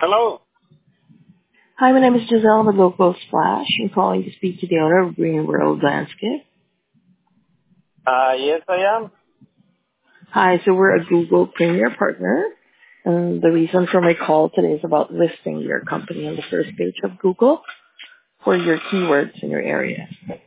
Hello. Hi, my name is Giselle with Local Splash. I'm calling to speak to the owner of Green World Landscape. Yes, I am. Hi, so we're a Google Premier partner. And the reason for my call today is about listing your company on the first page of Google for your keywords in your area.